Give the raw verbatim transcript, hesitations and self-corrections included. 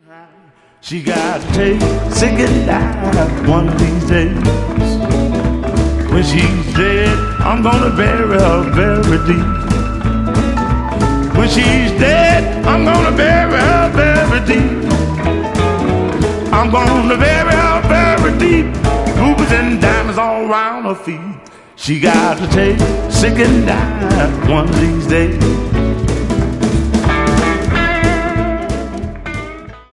She got to take sick and die one of these days. When she's dead, I'm gonna bury her very deep. When she's dead, I'm gonna bury her very deep. I'm gonna bury her very deep. Rubies and diamonds all around her feet. She got to take sick and die one of these days.